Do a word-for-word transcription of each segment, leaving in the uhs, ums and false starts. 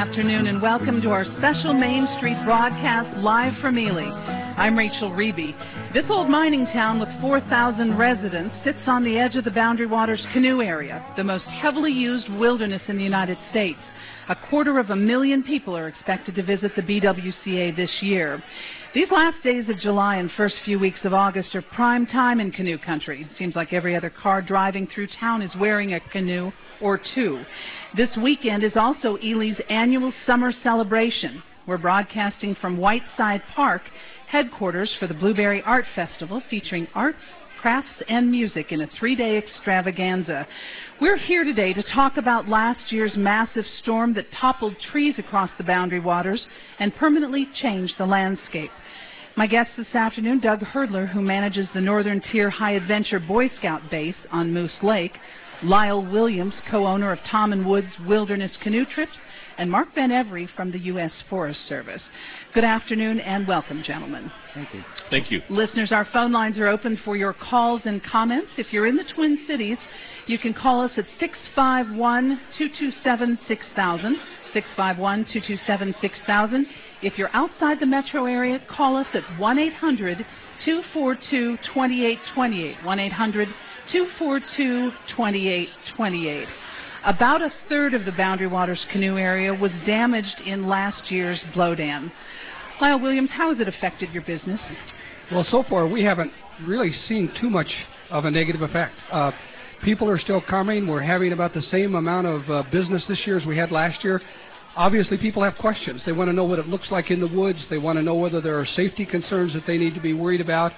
afternoon, and welcome to our special Main Street broadcast live from Ely. I'm Rachel Reeby. This old mining town with four thousand residents sits on the edge of the Boundary Waters Canoe Area, the most heavily used wilderness in the United States. A quarter of a million people are expected to visit the B W C A this year. These last days of July and first few weeks of August are prime time in canoe country. It seems like every other car driving through town is wearing a canoe or two. This weekend is also Ely's annual summer celebration. We're broadcasting from Whiteside Park, headquarters for the Blueberry Art Festival, featuring arts, crafts, and music in a three-day extravaganza. We're here today to talk about last year's massive storm that toppled trees across the Boundary Waters and permanently changed the landscape. My guest this afternoon, Doug Herdler, who manages the Northern Tier High Adventure Boy Scout base on Moose Lake, Lyle Williams, co-owner of Tom and Woods Wilderness Canoe Trips, and Mark Van Every from the U S Forest Service. Good afternoon and welcome, gentlemen. Thank you. Thank you. Listeners, our phone lines are open for your calls and comments. If you're in the Twin Cities, you can call us at six five one, two two seven, six thousand, six five one, two two seven, six thousand. If you're outside the metro area, call us at one eight hundred, two four two, two eight two eight, one eight hundred, two four two, two eight two eight. About a third of the Boundary Waters canoe area was damaged in last year's blowdown. Lyle Williams, how has it affected your business? Well, so far we haven't really seen too much of a negative effect. Uh, people are still coming. We're having about the same amount of uh, business this year as we had last year. Obviously, people have questions. They want to know what it looks like in the woods. They want to know whether there are safety concerns that they need to be worried about.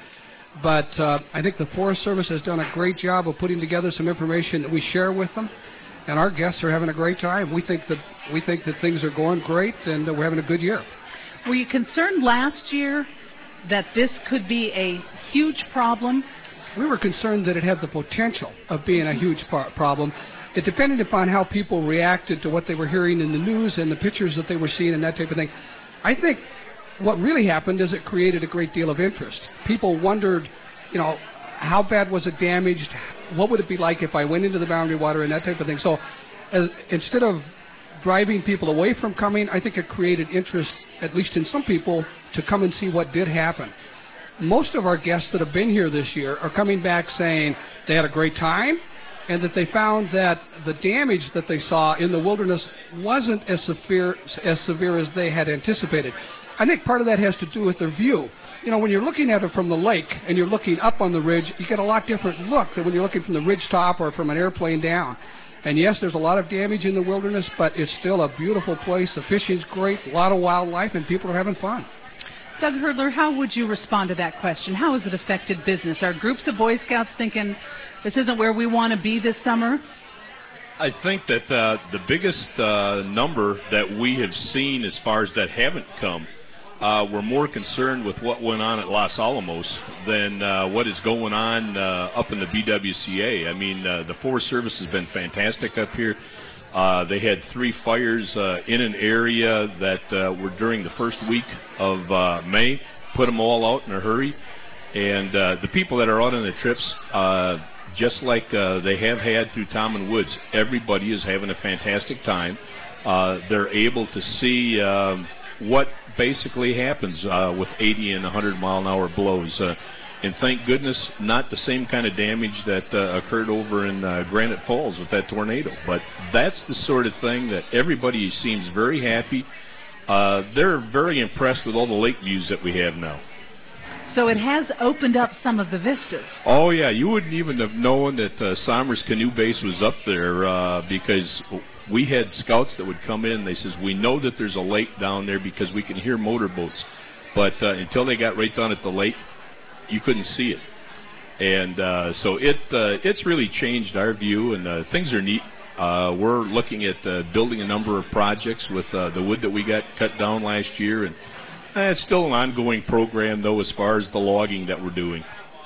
But uh, I think the Forest Service has done a great job of putting together some information that we share with them. And our guests are having a great time. We think that we think that things are going great, and that we're having a good year. Were you concerned last year that this could be a huge problem? We were concerned that it had the potential of being a huge pro- problem. It depended upon how people reacted to what they were hearing in the news and the pictures that they were seeing and that type of thing. I think what really happened is it created a great deal of interest. People wondered, you know, how bad was it damaged? What would it be like if I went into the Boundary Water and that type of thing? So as, instead of driving people away from coming, I think it created interest, at least in some people, to come and see what did happen. Most of our guests that have been here this year are coming back saying they had a great time and that they found that the damage that they saw in the wilderness wasn't as severe, as severe as they had anticipated. I think part of that has to do with their view. You know, when you're looking at it from the lake and you're looking up on the ridge, you get a lot different look than when you're looking from the ridge top or from an airplane down. And yes, there's a lot of damage in the wilderness, but it's still a beautiful place. The fishing's great, a lot of wildlife, and people are having fun. Doug Herdler, how would you respond to that question? How has it affected business? Are groups of Boy Scouts thinking this isn't where we want to be this summer? I think that uh, the biggest uh, number that we have seen as far as that haven't come, uh, we're more concerned with what went on at Los Alamos than uh, what is going on uh, up in the B W C A. I mean, uh, the Forest Service has been fantastic up here. Uh, they had three fires uh, in an area that uh, were during the first week of uh, May, put them all out in a hurry. And uh, the people that are out on the trips, uh, just like uh, they have had through Tom and Woods, everybody is having a fantastic time. Uh, they're able to see um, what basically happens uh, with eighty and one hundred mile an hour blows. Uh, and thank goodness, not the same kind of damage that uh, occurred over in uh, Granite Falls with that tornado. But that's the sort of thing that everybody seems very happy. Uh, they're very impressed with all the lake views that we have now. So it has opened up some of the vistas. Oh, yeah. You wouldn't even have known that uh, Somers Canoe Base was up there uh, because we had scouts that would come in. They says, we know that there's a lake down there because we can hear motorboats. But uh, until they got right down at the lake, you couldn't see it. And uh, so it uh, it's really changed our view, and uh, things are neat. Uh, we're looking at uh, building a number of projects with uh, the wood that we got cut down last year, and uh, it's still an ongoing program, though, as far as the logging that we're doing.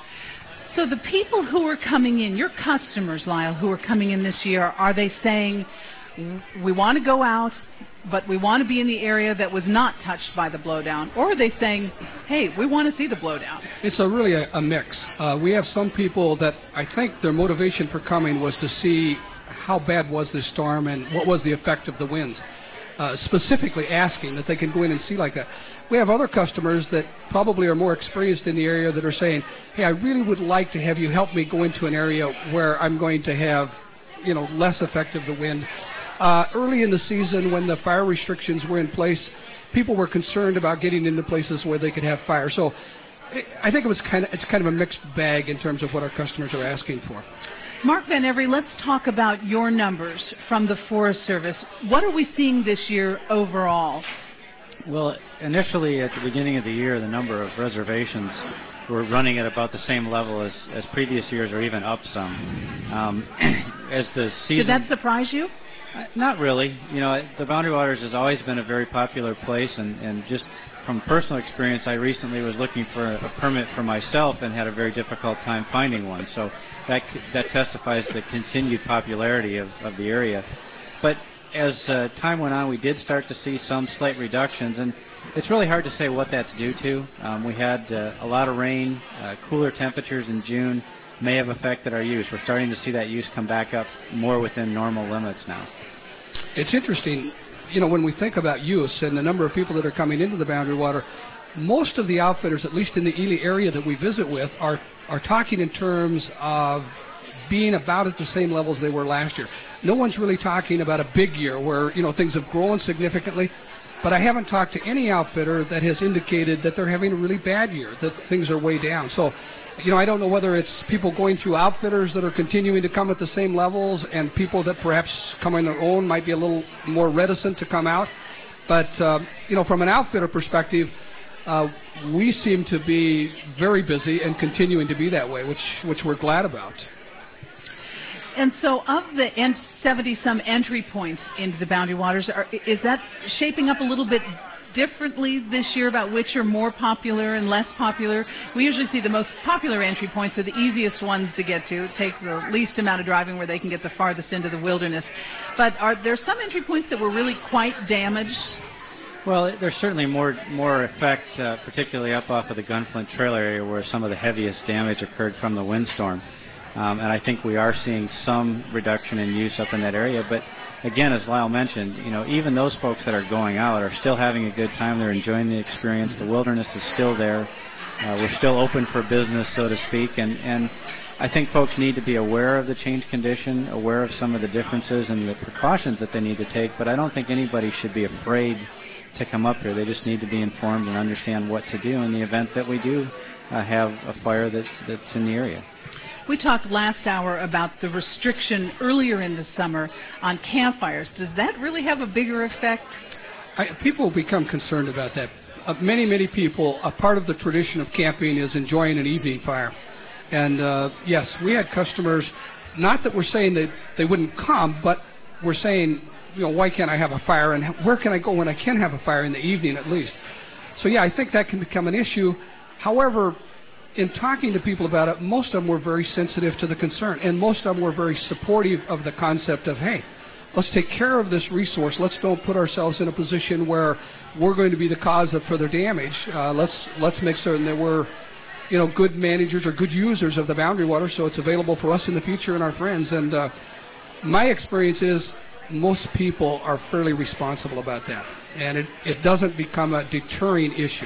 So the people who are coming in, your customers, Lyle, who are coming in this year, are they saying, we want to go out, but we want to be in the area that was not touched by the blowdown? Or are they saying, hey, we want to see the blowdown? It's a really a, a mix. Uh, we have some people that I think their motivation for coming was to see how bad was this storm and what was the effect of the winds. uh, specifically asking that they can go in and see like that. We have other customers that probably are more experienced in the area that are saying, hey, I really would like to have you help me go into an area where I'm going to have, you know, less effect of the wind. Uh, early in the season, when the fire restrictions were in place, people were concerned about getting into places where they could have fire. So I think it was kind of it's kind of a mixed bag in terms of what our customers are asking for. Mark Van Every, let's talk about your numbers from the Forest Service. What are we seeing this year overall? Well, initially at the beginning of the year, the number of reservations were running at about the same level as, as previous years, or even up some. Um, as the season, did that surprise you? Uh, not really. You know, the Boundary Waters has always been a very popular place, and, and just from personal experience, I recently was looking for a, a permit for myself and had a very difficult time finding one. So that that testifies to the continued popularity of, of the area. But as uh, time went on, we did start to see some slight reductions, and it's really hard to say what that's due to. Um, we had uh, a lot of rain, uh, cooler temperatures in June may have affected our use. We're starting to see that use come back up more within normal limits now. It's interesting, you know, when we think about use and the number of people that are coming into the Boundary Water, most of the outfitters, at least in the Ely area that we visit with, are, are talking in terms of being about at the same levels they were last year. No one's really talking about a big year where, you know, things have grown significantly. But I haven't talked to any outfitter that has indicated that they're having a really bad year, that things are way down. So, you know, I don't know whether it's people going through outfitters that are continuing to come at the same levels and people that perhaps come on their own might be a little more reticent to come out. But, uh, you know, from an outfitter perspective, uh, we seem to be very busy and continuing to be that way, which, which we're glad about. And so of the seventy-some entry points into the Boundary Waters, are, is that shaping up a little bit differently this year about which are more popular and less popular? We usually see the most popular entry points are the easiest ones to get to. It takes the least amount of driving where they can get the farthest into the wilderness. But are there some entry points that were really quite damaged? Well, there's certainly more more effect, uh, particularly up off of the Gunflint Trail area where some of the heaviest damage occurred from the windstorm. Um, and I think we are seeing some reduction in use up in that area. But again, as Lyle mentioned, you know, even those folks that are going out are still having a good time. They're enjoying the experience. The wilderness is still there. Uh, we're still open for business, so to speak. And, and I think folks need to be aware of the change condition, aware of some of the differences and the precautions that they need to take. But I don't think anybody should be afraid to come up here. They just need to be informed and understand what to do in the event that we do uh, have a fire that, that's in the area. We talked last hour about the restriction earlier in the summer on campfires. Does that really have a bigger effect? I, people become concerned about that. Uh, many, many people, a part of the tradition of camping is enjoying an evening fire. And uh, yes, we had customers, not that we're saying that they wouldn't come, but we're saying, you know, why can't I have a fire, and where can I go when I can have a fire in the evening at least? So yeah, I think that can become an issue. However, in talking to people about it, most of them were very sensitive to the concern, and most of them were very supportive of the concept of, hey, let's take care of this resource. Let's don't put ourselves in a position where we're going to be the cause of further damage. Uh, let's let's make certain that we're, you know, good managers or good users of the Boundary Water, so it's available for us in the future and our friends. And uh, my experience is most people are fairly responsible about that, and it, it doesn't become a deterring issue.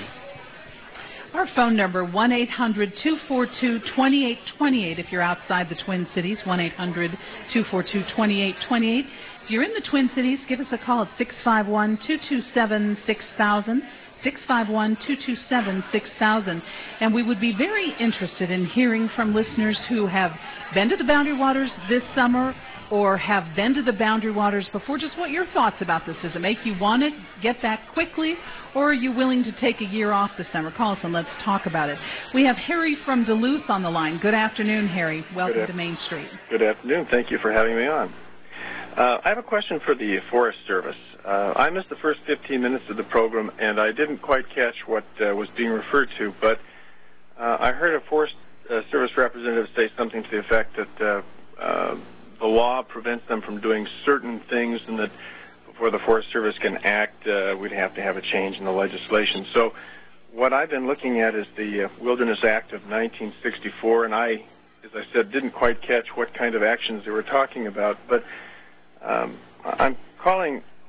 Our phone number, one eight hundred two four two two eight two eight if you're outside the Twin Cities, one eight hundred two four two two eight two eight. If you're in the Twin Cities, give us a call at six five one two two seven six thousand, six five one two two seven six thousand. And we would be very interested in hearing from listeners who have been to the Boundary Waters this summer or have been to the Boundary Waters before. Just what your thoughts about this. Does it make you want to get back quickly, or are you willing to take a year off this summer? Call us and let's talk about it. We have Harry from Duluth on the line. Good afternoon, Harry. Welcome to Main Street. Good afternoon. Thank you for having me on. Uh, I have a question for the Forest Service. Uh, I missed the first fifteen minutes of the program, and I didn't quite catch what uh, was being referred to, but uh, I heard a Forest uh, Service representative say something to the effect that uh, uh, the law prevents them from doing certain things, and that before the Forest Service can act, uh, we'd have to have a change in the legislation. So what I've been looking at is the uh, Wilderness Act of nineteen sixty-four, and I, as I said, didn't quite catch what kind of actions they were talking about, but um, I'm calling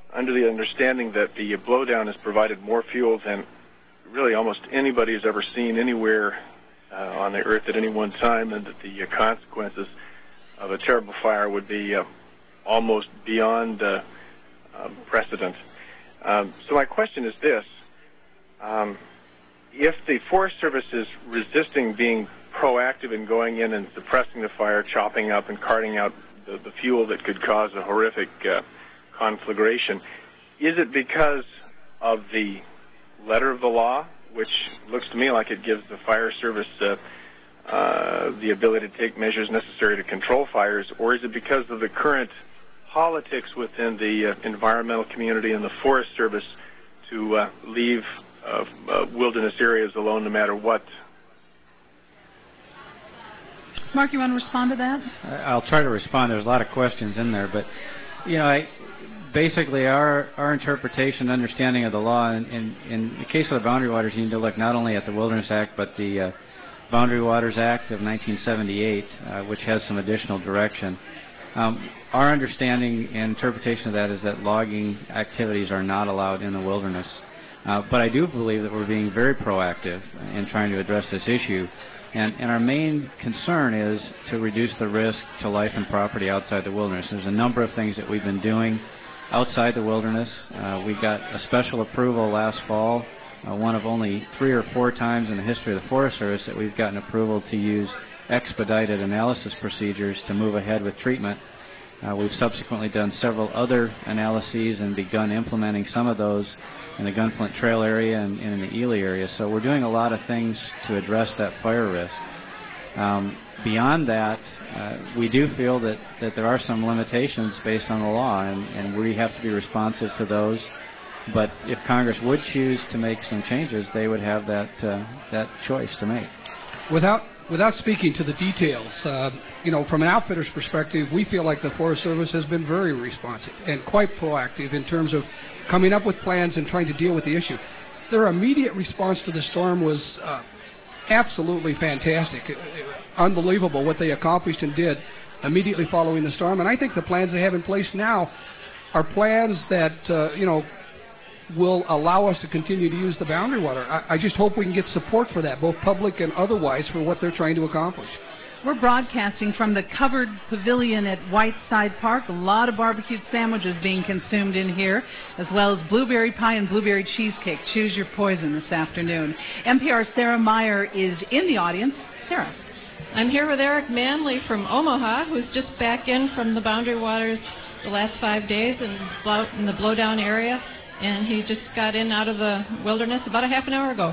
under the understanding that the blowdown has provided more fuel than really almost anybody has ever seen anywhere uh, on the Earth at any one time, and that the uh, consequences of a terrible fire would be uh, almost beyond uh, uh, precedent. Um, so my question is this. Um, if the Forest Service is resisting being proactive in going in and suppressing the fire, chopping up and carting out the, the fuel that could cause a horrific uh, conflagration, is it because of the letter of the law, which looks to me like it gives the Fire Service uh, uh, the ability to take measures necessary to control fires, or is it because of the current politics within the uh, environmental community and the Forest Service to uh, leave uh, uh, wilderness areas alone no matter what? Mark, you want to respond to that? I'll try to respond. There's a lot of questions in there, but you know, I, basically our our interpretation, understanding of the law, and in, in the case of the Boundary Waters, you need to look not only at the Wilderness Act, but the uh, Boundary Waters Act of nineteen seventy-eight, uh, which has some additional direction. Um, our understanding and interpretation of that is that logging activities are not allowed in the wilderness. Uh, but I do believe that we're being very proactive in trying to address this issue. And, and our main concern is to reduce the risk to life and property outside the wilderness. There's a number of things that we've been doing outside the wilderness. Uh, we got a special approval last fall, uh, one of only three or four times in the history of the Forest Service that we've gotten approval to use expedited analysis procedures to move ahead with treatment. Uh, we've subsequently done several other analyses and begun implementing some of those in the Gunflint Trail area and, and in the Ely area. So we're doing a lot of things to address that fire risk. Um, beyond that, uh, we do feel that, that there are some limitations based on the law, and, and we have to be responsive to those. But if Congress would choose to make some changes, they would have that, uh, that choice to make. Without Without speaking to the details, uh, you know, from an outfitter's perspective, we feel like the Forest Service has been very responsive and quite proactive in terms of coming up with plans and trying to deal with the issue. Their immediate response to the storm was uh, absolutely fantastic. Unbelievable what they accomplished and did immediately following the storm. And I think the plans they have in place now are plans that, uh, you know, will allow us to continue to use the Boundary Water. I, I just hope we can get support for that, both public and otherwise, for what they're trying to accomplish. We're broadcasting from the covered pavilion at Whiteside Park. A lot of barbecued sandwiches being consumed in here, as well as blueberry pie and blueberry cheesecake. Choose your poison this afternoon. N P R's Sarah Meyer is in the audience. Sarah. I'm here with Eric Manley from Omaha, who's just back in from the Boundary Waters the last five days in, blow, in the blowdown area. And he just got in out of the wilderness about a half an hour ago.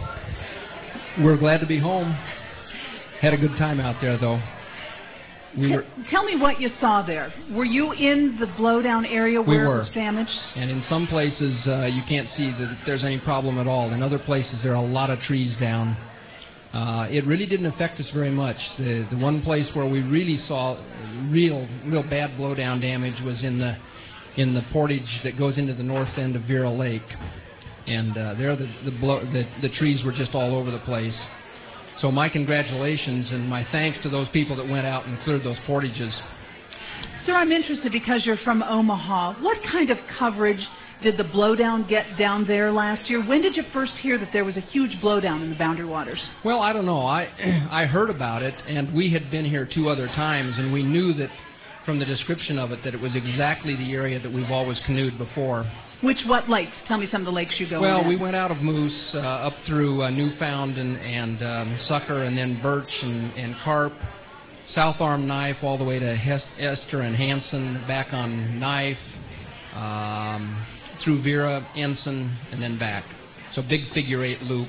We're glad to be home. Had a good time out there, though. We T- were, tell me what you saw there. Were you in the blowdown area where we were. it was damaged? And in some places, uh, you can't see that there's any problem at all. In other places, there are a lot of trees down. Uh, it really didn't affect us very much. The the one place where we really saw real, real bad blowdown damage was in the in the portage that goes into the north end of Vera Lake, and uh, there the the, blow, the the trees were just all over the place. So my congratulations and my thanks to those people that went out and cleared those portages. Sir, I'm interested because you're from Omaha. What kind of coverage did the blowdown get down there last year? When did you first hear that there was a huge blowdown in the Boundary Waters? Well, I don't know. I I heard about it, and we had been here two other times, and we knew that from the description of it that it was exactly the area that we've always canoed before. Which, what lakes? Tell me some of the lakes you go Well, in. we went out of Moose, uh, up through uh, Newfound and, and um, Sucker, and then Birch and, and Carp, South Arm Knife, all the way to Hest- Esther and Hanson, back on Knife, um, through Vera, Ensign, and then back. So big figure eight loop.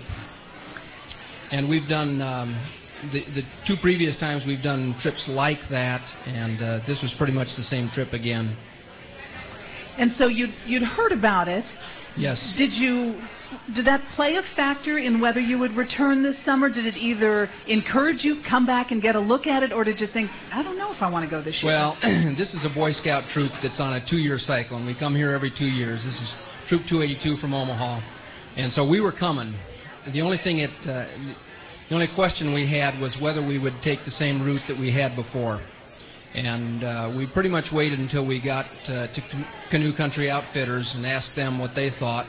And we've done... Um, The, the two previous times we've done trips like that, and uh, this was pretty much the same trip again. And so you'd, you'd heard about it. Yes. Did you, did that play a factor in whether you would return this summer? Did it either encourage you, come back and get a look at it, or did you think, I don't know if I want to go this year? Well, this is a Boy Scout troop that's on a two-year cycle, and we come here every two years. This is Troop two eighty-two from Omaha. And so we were coming. The only thing it... Uh, The only question we had was whether we would take the same route that we had before. And uh, we pretty much waited until we got uh, to Canoe Country Outfitters and asked them what they thought.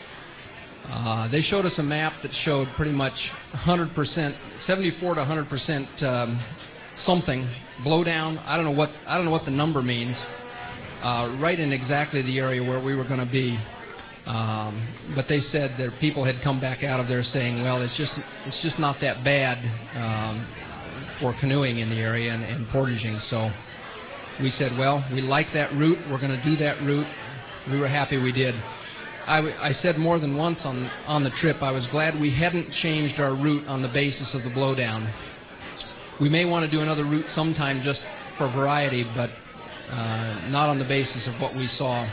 Uh, they showed us a map that showed pretty much one hundred percent, seventy-four to one hundred percent um, something blowdown. I don't know what I don't know what the number means. Uh, right in exactly the area where we were going to be. Um, but they said that people had come back out of there saying, well, it's just it's just not that bad um, for canoeing in the area and, and portaging. So we said, well, we like that route. We're going to do that route. We were happy we did. I, w I said more than once on, on the trip, I was glad we hadn't changed our route on the basis of the blowdown. We may want to do another route sometime just for variety, but uh, not on the basis of what we saw.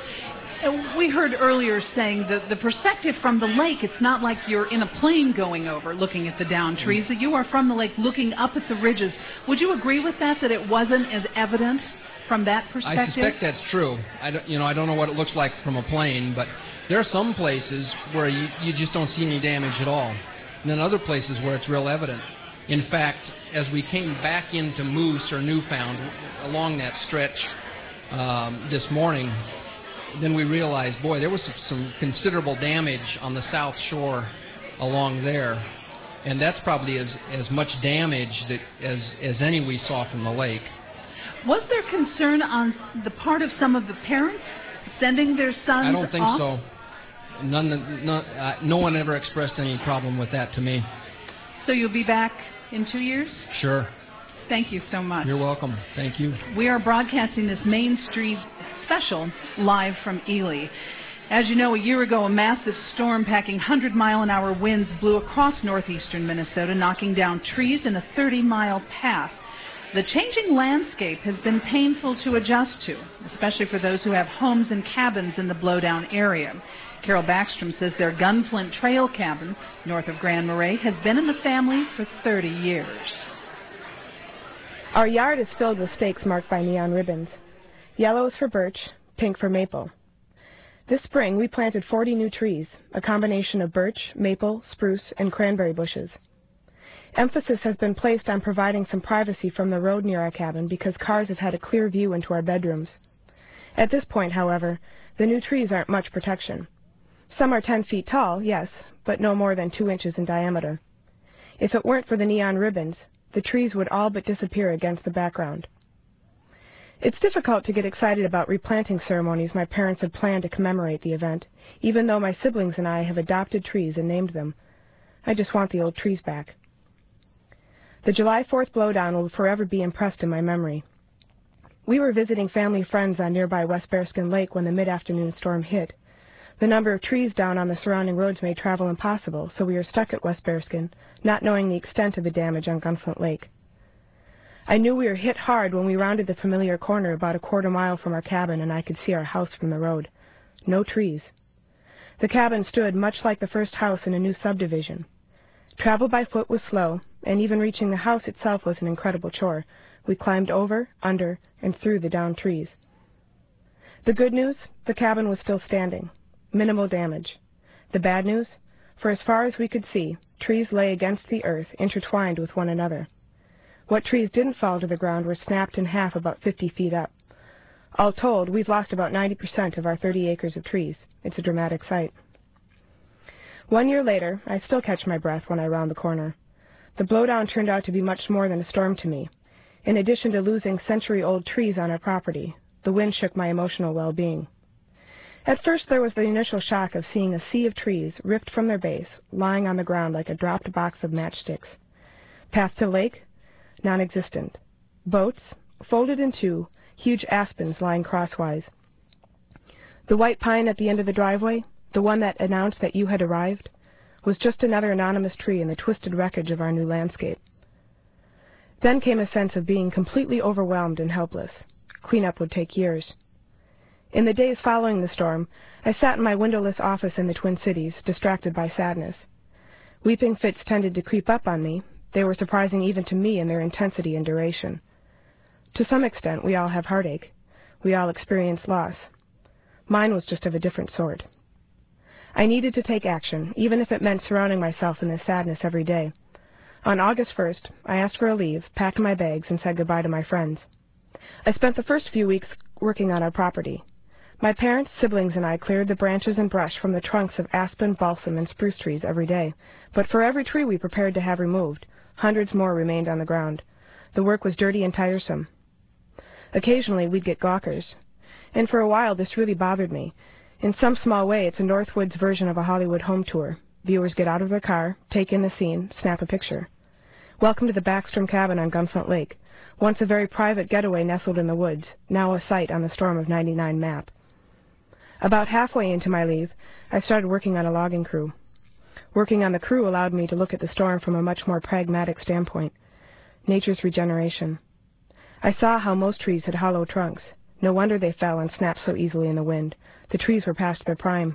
We heard earlier saying that the perspective from the lake, it's not like you're in a plane going over looking at the down trees, that you are from the lake looking up at the ridges. Would you agree with that, that it wasn't as evident from that perspective? I suspect that's true. I don't, you know, I don't know what it looks like from a plane, but there are some places where you, you just don't see any damage at all. And then other places where it's real evident. In fact, as we came back into Moose or Newfound along that stretch um, this morning, then we realized, boy, there was some, some considerable damage on the south shore along there. And that's probably as, as much damage that, as, as any we saw from the lake. Was there concern on the part of some of the parents sending their sons off? I don't think off? so. None, none, uh, no one ever expressed any problem with that to me. So you'll be back in two years? Sure. Thank you so much. You're welcome. Thank you. We are broadcasting this Main Street special live from Ely. As you know, a year ago, a massive storm packing one hundred mile an hour winds blew across northeastern Minnesota, knocking down trees in a thirty mile path. The changing landscape has been painful to adjust to, especially for those who have homes and cabins in the blowdown area. Carol Backstrom says their Gunflint Trail cabin, north of Grand Marais, has been in the family for thirty years. Our yard is filled with stakes marked by neon ribbons. Yellow is for birch, pink for maple. This spring, we planted forty new trees, a combination of birch, maple, spruce, and cranberry bushes. Emphasis has been placed on providing some privacy from the road near our cabin because cars have had a clear view into our bedrooms. At this point, however, the new trees aren't much protection. Some are ten feet tall, yes, but no more than two inches in diameter. If it weren't for the neon ribbons, the trees would all but disappear against the background. It's difficult to get excited about replanting ceremonies my parents had planned to commemorate the event, even though my siblings and I have adopted trees and named them. I just want the old trees back. The July fourth blowdown will forever be impressed in my memory. We were visiting family friends on nearby West Bearskin Lake when the mid-afternoon storm hit. The number of trees down on the surrounding roads made travel impossible, so we were stuck at West Bearskin, not knowing the extent of the damage on Gunflint Lake. I knew we were hit hard when we rounded the familiar corner about a quarter mile from our cabin and I could see our house from the road. No trees. The cabin stood much like the first house in a new subdivision. Travel by foot was slow, and even reaching the house itself was an incredible chore. We climbed over, under, and through the downed trees. The good news, the cabin was still standing. Minimal damage. The bad news, for as far as we could see, trees lay against the earth, intertwined with one another. What trees didn't fall to the ground were snapped in half about fifty feet up. All told, we've lost about ninety percent of our thirty acres of trees. It's a dramatic sight. One year later, I still catch my breath when I round the corner. The blowdown turned out to be much more than a storm to me. In addition to losing century-old trees on our property, the wind shook my emotional well-being. At first, there was the initial shock of seeing a sea of trees ripped from their base, lying on the ground like a dropped box of matchsticks. Path to lake? Non-existent. Boats? Folded in two, huge aspens lying crosswise. The white pine at the end of the driveway, the one that announced that you had arrived, was just another anonymous tree in the twisted wreckage of our new landscape. Then came a sense of being completely overwhelmed and helpless. Cleanup would take years. In the days following the storm, I sat in my windowless office in the Twin Cities, distracted by sadness. Weeping fits tended to creep up on me. They were surprising even to me in their intensity and duration. To some extent, we all have heartache. We all experience loss. Mine was just of a different sort. I needed to take action, even if it meant surrounding myself in this sadness every day. On August first, I asked for a leave, packed my bags, and said goodbye to my friends. I spent the first few weeks working on our property. My parents, siblings, and I cleared the branches and brush from the trunks of aspen, balsam, and spruce trees every day. But for every tree we prepared to have removed, hundreds more remained on the ground. The work was dirty and tiresome. Occasionally we'd get gawkers, and for a while this really bothered me. In some small way, it's a Northwoods version of a Hollywood home tour. Viewers get out of their car, take in the scene, snap a picture. Welcome to the Backstrom Cabin on Gunflint Lake, once a very private getaway nestled in the woods, now a site on the Storm of ninety-nine map. About halfway into my leave, I started working on a logging crew. Working on the crew allowed me to look at the storm from a much more pragmatic standpoint. Nature's regeneration. I saw how most trees had hollow trunks. No wonder they fell and snapped so easily in the wind. The trees were past their prime.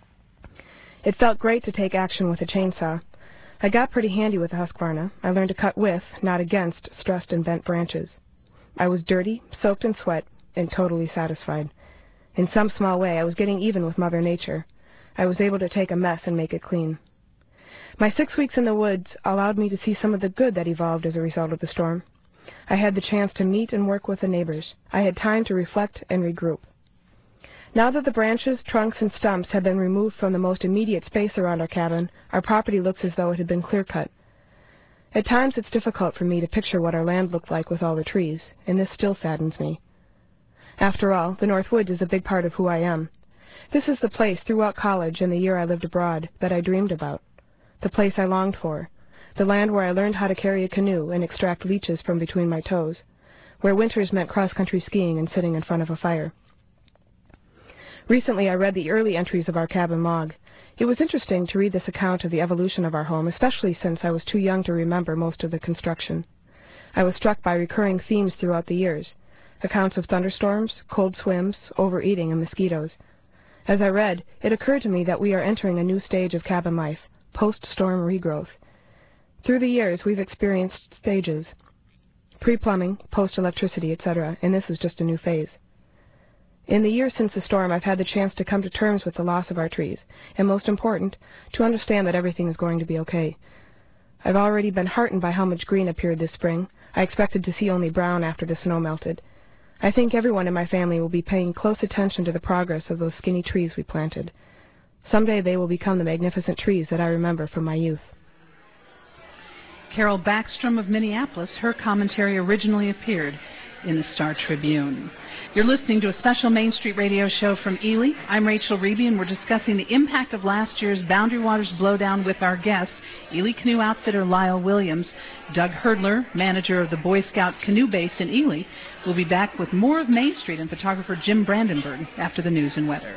It felt great to take action with a chainsaw. I got pretty handy with the Husqvarna. I learned to cut with, not against, stressed and bent branches. I was dirty, soaked in sweat, and totally satisfied. In some small way, I was getting even with Mother Nature. I was able to take a mess and make it clean. My six weeks in the woods allowed me to see some of the good that evolved as a result of the storm. I had the chance to meet and work with the neighbors. I had time to reflect and regroup. Now that the branches, trunks, and stumps have been removed from the most immediate space around our cabin, our property looks as though it had been clear-cut. At times it's difficult for me to picture what our land looked like with all the trees, and this still saddens me. After all, the North Woods is a big part of who I am. This is the place throughout college and the year I lived abroad that I dreamed about, the place I longed for, the land where I learned how to carry a canoe and extract leeches from between my toes, where winters meant cross-country skiing and sitting in front of a fire. Recently I read the early entries of our cabin log. It was interesting to read this account of the evolution of our home, especially since I was too young to remember most of the construction. I was struck by recurring themes throughout the years, accounts of thunderstorms, cold swims, overeating, and mosquitoes. As I read, it occurred to me that we are entering a new stage of cabin life, post-storm regrowth. Through the years, we've experienced stages, pre-plumbing, post-electricity, et cetera, and this is just a new phase. In the years since the storm, I've had the chance to come to terms with the loss of our trees, and most important, to understand that everything is going to be okay. I've already been heartened by how much green appeared this spring. I expected to see only brown after the snow melted. I think everyone in my family will be paying close attention to the progress of those skinny trees we planted. Someday they will become the magnificent trees that I remember from my youth. Carol Backstrom of Minneapolis, her commentary originally appeared in the Star Tribune. You're listening to a special Main Street radio show from Ely. I'm Rachel Reeby, and we're discussing the impact of last year's Boundary Waters blowdown with our guests, Ely Canoe Outfitter Lyle Williams. Doug Herdler, manager of the Boy Scout Canoe Base in Ely, will be back with more of Main Street and photographer Jim Brandenburg after the news and weather.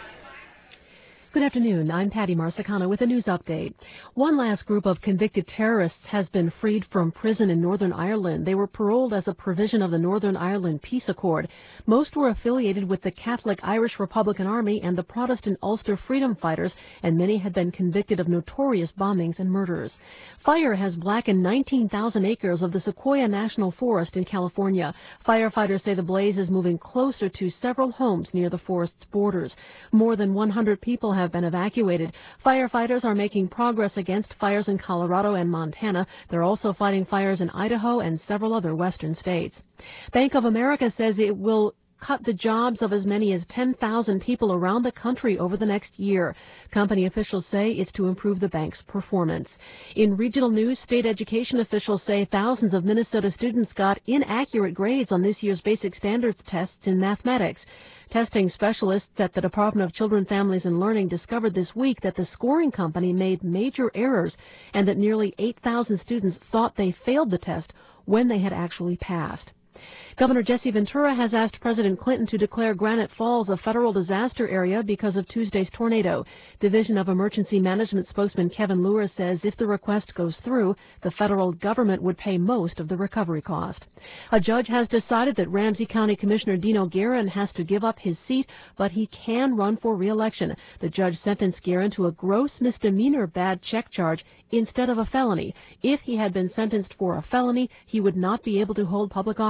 Good afternoon. I'm Patty Marsicano with a news update. One last group of convicted terrorists has been freed from prison in Northern Ireland. They were paroled as a provision of the Northern Ireland Peace Accord. Most were affiliated with the Catholic Irish Republican Army and the Protestant Ulster Freedom Fighters, and many had been convicted of notorious bombings and murders. Fire has blackened nineteen thousand acres of the Sequoia National Forest in California. Firefighters say the blaze is moving closer to several homes near the forest's borders. More than one hundred people have have been evacuated. Firefighters are making progress against fires in Colorado and Montana. They're also fighting fires in Idaho and several other western states. Bank of America says it will cut the jobs of as many as ten thousand people around the country over the next year. Company officials say it's to improve the bank's performance. In regional news, state education officials say thousands of Minnesota students got inaccurate grades on this year's basic standards tests in mathematics. Testing specialists at the Department of Children, Families, and Learning discovered this week that the scoring company made major errors and that nearly eight thousand students thought they failed the test when they had actually passed. Governor Jesse Ventura has asked President Clinton to declare Granite Falls a federal disaster area because of Tuesday's tornado. Division of Emergency Management spokesman Kevin Lewis says if the request goes through, the federal government would pay most of the recovery cost. A judge has decided that Ramsey County Commissioner Dino Guerin has to give up his seat, but he can run for re-election. The judge sentenced Guerin to a gross misdemeanor bad check charge instead of a felony. If he had been sentenced for a felony, he would not be able to hold public office.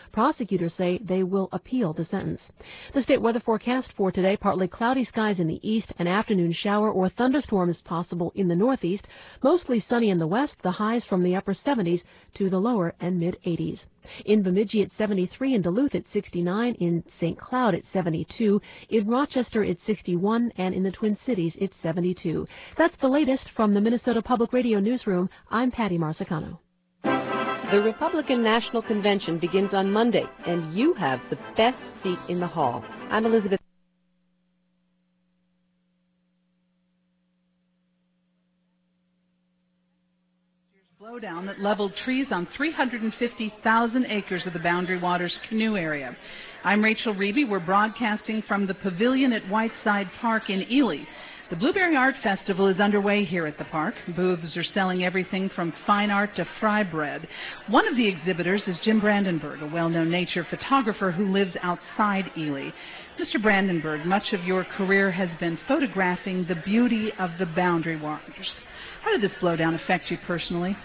Prosecutors say they will appeal the sentence. The state weather forecast for today, partly cloudy skies in the east, an afternoon shower or thunderstorm is possible in the northeast, mostly sunny in the west, the highs from the upper seventies to the lower and mid eighties. In Bemidji it's seventy-three, in Duluth it's sixty-nine, in Saint Cloud it's seventy-two, in Rochester it's sixty-one, and in the Twin Cities it's seventy-two. That's the latest from the Minnesota Public Radio Newsroom. I'm Patty Marsicano. The Republican National Convention begins on Monday, and you have the best seat in the hall. I'm Elizabeth. Blowdown that leveled trees on three hundred fifty thousand acres of the Boundary Waters canoe area. I'm Rachel Reeby. We're broadcasting from the pavilion at Whiteside Park in Ely. The Blueberry Art Festival is underway here at the park. Booths are selling everything from fine art to fry bread. One of the exhibitors is Jim Brandenburg, a well-known nature photographer who lives outside Ely. Mister Brandenburg, much of your career has been photographing the beauty of the Boundary Waters. How did this blowdown affect you personally?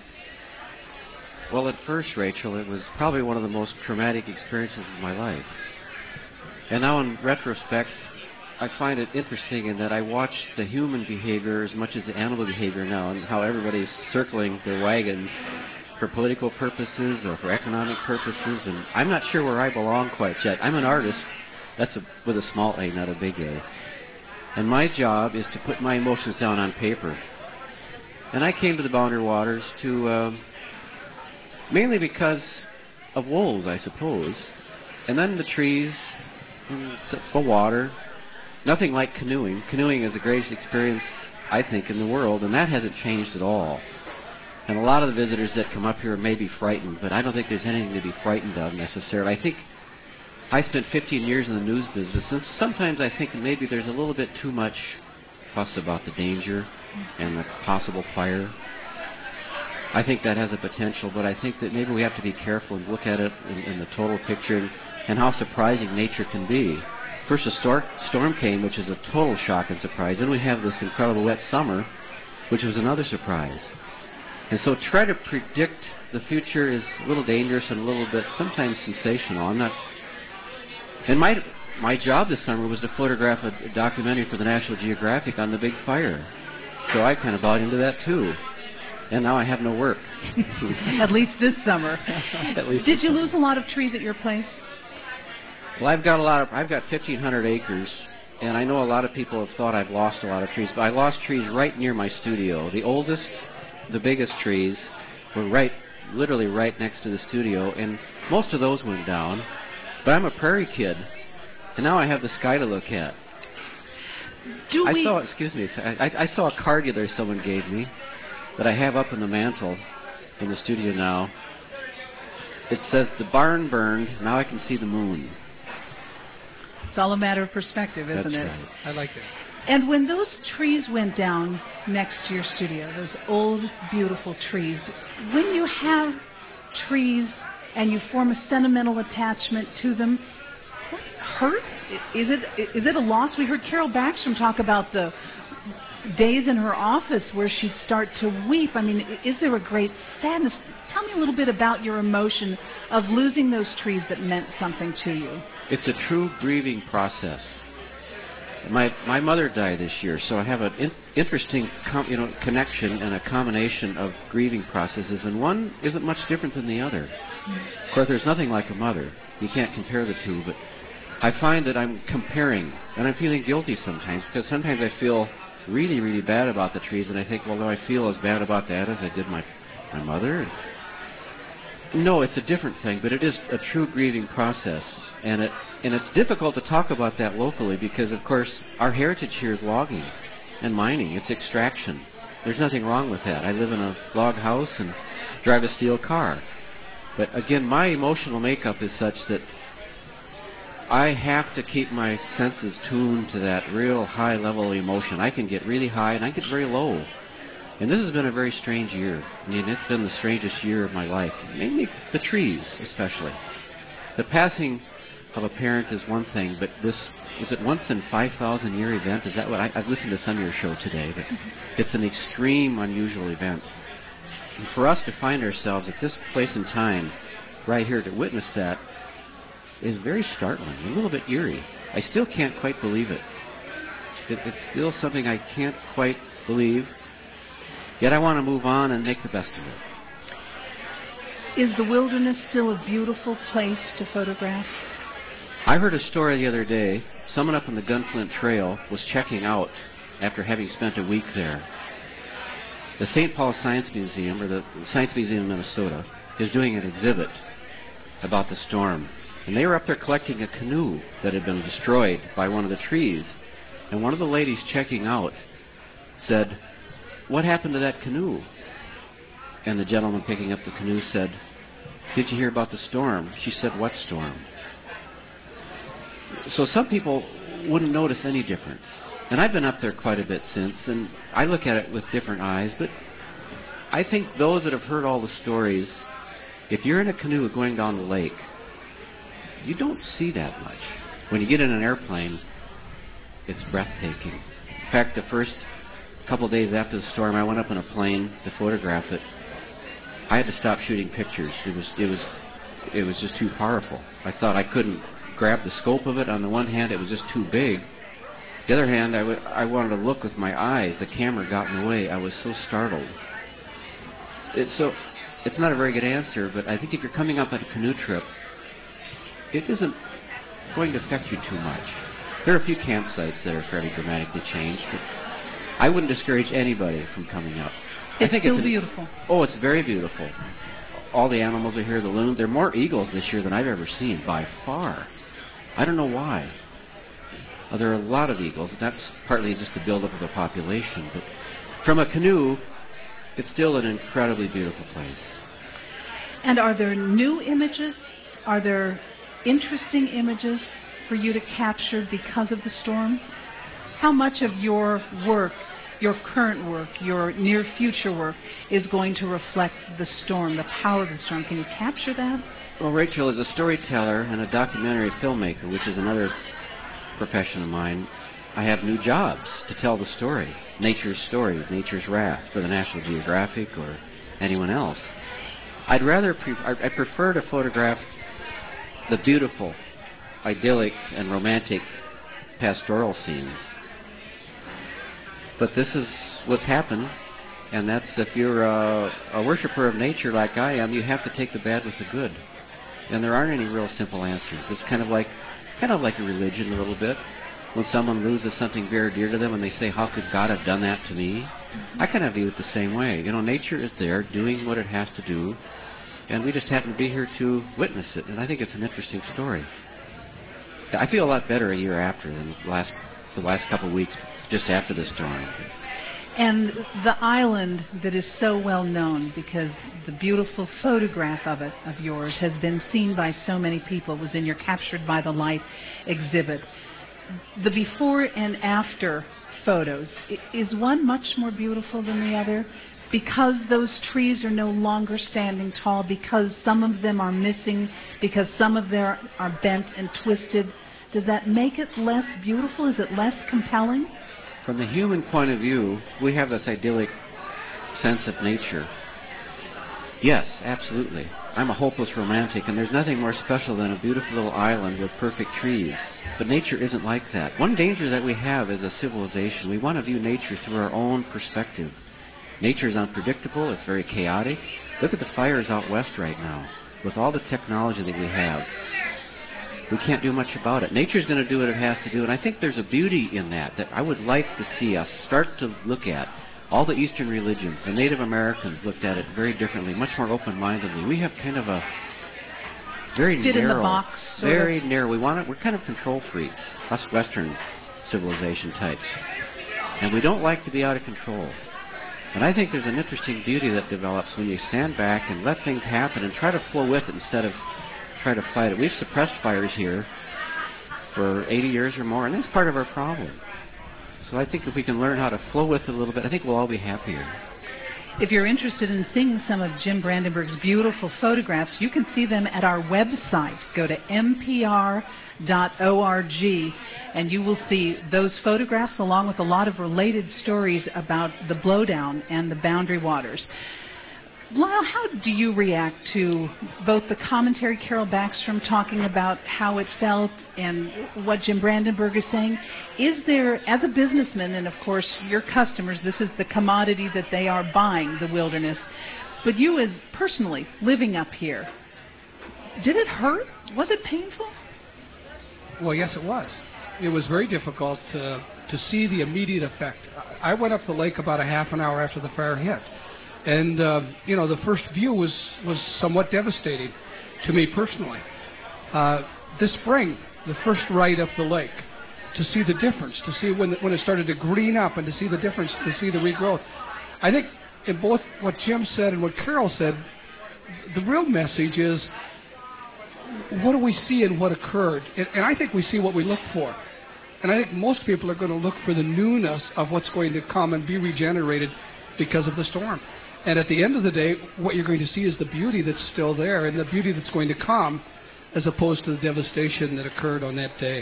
Well, at first, Rachel, it was probably one of the most traumatic experiences of my life. And now in retrospect, I find it interesting in that I watch the human behavior as much as the animal behavior now, and how everybody's circling their wagons for political purposes or for economic purposes, and I'm not sure where I belong quite yet. I'm an artist. That's a, with a small A, not a big A. And my job is to put my emotions down on paper. And I came to the Boundary Waters to... Uh, mainly because of wolves, I suppose. And then the trees, and the water. Nothing like canoeing. Canoeing is the greatest experience, I think, in the world, and that hasn't changed at all. And a lot of the visitors that come up here may be frightened, but I don't think there's anything to be frightened of necessarily. I think I spent fifteen years in the news business, and sometimes I think maybe there's a little bit too much fuss about the danger and the possible fire. I think that has a potential, but I think that maybe we have to be careful and look at it in, in the total picture and, and how surprising nature can be. First a stor storm came, which is a total shock and surprise. Then we have this incredible wet summer, which was another surprise. And so try to predict the future is a little dangerous and a little bit sometimes sensational. I'm not... And my, my job this summer was to photograph a, a documentary for the National Geographic on the big fire. So I kind of bought into that too. And now I have no work. At least this summer. At least Did you summer. lose a lot of trees at your place? Well, I've got a lot of, I've got fifteen hundred acres, and I know a lot of people have thought I've lost a lot of trees, but I lost trees right near my studio. The oldest, the biggest trees were right, literally right next to the studio, and most of those went down. But I'm a prairie kid, and now I have the sky to look at. Do I we... saw, excuse me, I, I saw a card the other someone gave me that I have up in the mantle in the studio now. It says, "The barn burned, now I can see the moon." It's all a matter of perspective, isn't That's it? Right. I like that. And when those trees went down next to your studio, those old, beautiful trees, when you have trees and you form a sentimental attachment to them, does that hurt? Is it is it a loss? We heard Carol Backstrom talk about the days in her office where she'd start to weep. I mean, is there a great sadness? Tell me a little bit about your emotion of losing those trees that meant something to you. It's a true grieving process. My my mother died this year, so I have an in, interesting com, you know connection and a combination of grieving processes, and one isn't much different than the other. Of course, there's nothing like a mother. You can't compare the two, but I find that I'm comparing, and I'm feeling guilty sometimes, because sometimes I feel really, really bad about the trees, and I think, well, do I feel as bad about that as I did my, my mother? No, it's a different thing, but it is a true grieving process, and it and it's difficult to talk about that locally because, of course, our heritage here is logging and mining. It's extraction. There's nothing wrong with that. I live in a log house and drive a steel car. But again, my emotional makeup is such that I have to keep my senses tuned to that real high level of emotion. I can get really high and I get very low. And this has been a very strange year. I mean, it's been the strangest year of my life, mainly the trees especially. The passing of a parent is one thing, but this, is it once in five thousand year event? Is that what, I, I've listened to some of your show today, but it's an extreme, unusual event. And for us to find ourselves at this place in time, right here to witness that, is very startling, a little bit eerie. I still can't quite believe it. it. It's still something I can't quite believe, yet I want to move on and make the best of it. Is the wilderness still a beautiful place to photograph? I heard a story the other day. Someone up on the Gunflint Trail was checking out after having spent a week there. The Saint Paul Science Museum, or the Science Museum in Minnesota, is doing an exhibit about the storm. And they were up there collecting a canoe that had been destroyed by one of the trees. And one of the ladies checking out said, "What happened to that canoe?" And the gentleman picking up the canoe said, "Did you hear about the storm?" She said, "What storm?" So some people wouldn't notice any difference. And I've been up there quite a bit since, and I look at it with different eyes, but I think those that have heard all the stories, if you're in a canoe going down the lake, you don't see that much. When you get in an airplane, it's breathtaking. In fact, the first couple of days after the storm, I went up in a plane to photograph it. I had to stop shooting pictures. It was, it was, it was just too powerful. I thought I couldn't grab the scope of it. On the one hand, it was just too big. The other hand, I, w- I wanted to look with my eyes. The camera got in the way. I was so startled. It, so it's not a very good answer, but I think if you're coming up on a canoe trip, it isn't going to affect you too much. There are a few campsites that are fairly dramatically changed, but I wouldn't discourage anybody from coming up. It's I think still it's an, beautiful. Oh, it's very beautiful. All the animals are here. The loon. There are more eagles this year than I've ever seen, by far. I don't know why. Uh, there are a lot of eagles. That's partly just the buildup of the population. But from a canoe, it's still an incredibly beautiful place. And are there new images? Are there interesting images for you to capture because of the storm? How much of your work, your current work, your near future work is going to reflect the storm, the power of the storm? Can you capture that? Well, Rachel, as a storyteller and a documentary filmmaker, which is another profession of mine, I have new jobs to tell the story. Nature's story, Nature's Wrath, for the National Geographic or anyone else. I'd rather, pre- I prefer to photograph the beautiful, idyllic, and romantic pastoral scenes. But this is what's happened, and that's if you're a, a worshiper of nature like I am, you have to take the bad with the good. And there aren't any real simple answers. It's kind of like, kind of like a religion a little bit. When someone loses something very dear to them and they say, "How could God have done that to me?" I kind of view it the same way. You know, nature is there doing what it has to do, and we just happen to be here to witness it. And I think it's an interesting story. I feel a lot better a year after than the last, the last couple of weeks just after the storm. And the island that is so well known because the beautiful photograph of it, of yours, has been seen by so many people. It was in your Captured by the Light exhibit. The before and after photos, is one much more beautiful than the other? Because those trees are no longer standing tall, because some of them are missing, because some of them are bent and twisted, does that make it less beautiful? Is it less compelling? From the human point of view, we have this idyllic sense of nature. Yes, absolutely. I'm a hopeless romantic, and there's nothing more special than a beautiful little island with perfect trees. But nature isn't like that. One danger that we have as a civilization, we want to view nature through our own perspective. Nature is unpredictable. It's very chaotic. Look at the fires out west right now. With all the technology that we have, we can't do much about it. Nature's going to do what it has to do, and I think there's a beauty in that that I would like to see us start to look at. All the Eastern religions, the Native Americans looked at it very differently, much more open-mindedly. We have kind of a very Fit narrow, in the box, sort very of. narrow. We want it. We're kind of control freaks, us Western civilization types, and we don't like to be out of control. And I think there's an interesting beauty that develops when you stand back and let things happen and try to flow with it instead of try to fight it. We've suppressed fires here for eighty years or more, and that's part of our problem. So I think if we can learn how to flow with it a little bit, I think we'll all be happier. If you're interested in seeing some of Jim Brandenburg's beautiful photographs, you can see them at our website. Go to n p r dot org, and you will see those photographs along with a lot of related stories about the blowdown and the Boundary Waters. Lyle, how do you react to both the commentary, Carol Backstrom talking about how it felt and what Jim Brandenburg is saying? Is there, as a businessman, and of course your customers, this is the commodity that they are buying, the wilderness, but you as personally living up here, did it hurt? Was it painful? Well, yes, it was. It was very difficult to, to see the immediate effect. I went up the lake about a half an hour after the fire hit. And, uh, you know, the first view was, was somewhat devastating to me personally. Uh, this spring, the first ride up the lake, to see the difference, to see when, when it started to green up and to see the difference, to see the regrowth. I think in both what Jim said and what Carol said, the real message is, what do we see in what occurred? And, and I think we see what we look for. And I think most people are going to look for the newness of what's going to come and be regenerated because of the storm. And at the end of the day, what you're going to see is the beauty that's still there and the beauty that's going to come, as opposed to the devastation that occurred on that day.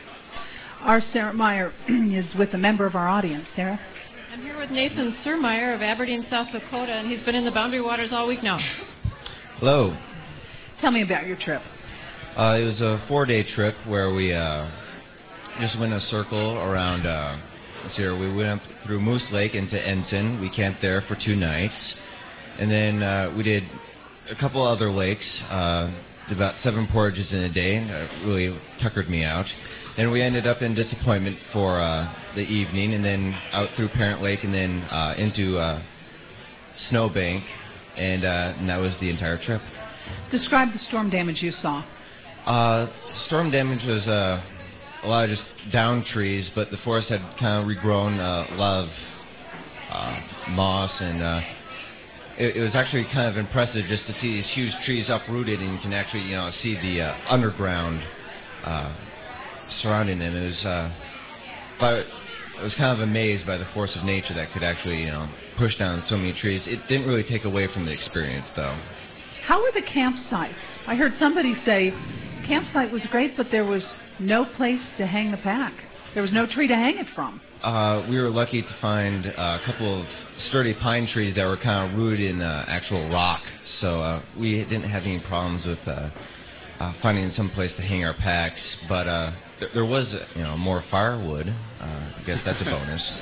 Our Sarah Meyer is with a member of our audience. Sarah? I'm here with Nathan Surmeyer of Aberdeen, South Dakota, and he's been in the Boundary Waters all week now. Hello. Tell me about your trip. Uh, it was a four-day trip where we uh, just went a circle around. Uh, let's see here, we went up through Moose Lake into Ensign. We camped there for two nights, and then uh, we did a couple other lakes. Uh, did about seven portages in a day, and it really tuckered me out. Then we ended up in Disappointment for uh, the evening, and then out through Parent Lake, and then uh, into uh, Snowbank, and, uh, and that was the entire trip. Describe the storm damage you saw. Uh, storm damage was uh, a lot of just down trees, but the forest had kind of regrown uh, a lot of uh, moss, and uh, it, it was actually kind of impressive just to see these huge trees uprooted, and you can actually, you know, see the uh, underground uh, surrounding them. It was, uh, but I was kind of amazed by the force of nature that could actually, you know, push down so many trees. It didn't really take away from the experience, though. How were the campsites? I heard somebody say campsite was great, but there was no place to hang the pack. There was no tree to hang it from. Uh, we were lucky to find uh, a couple of sturdy pine trees that were kind of rooted in uh, actual rock, so uh, we didn't have any problems with uh, uh, finding some place to hang our packs. But uh, th- there was, uh, you know, more firewood. Uh, I guess that's a bonus.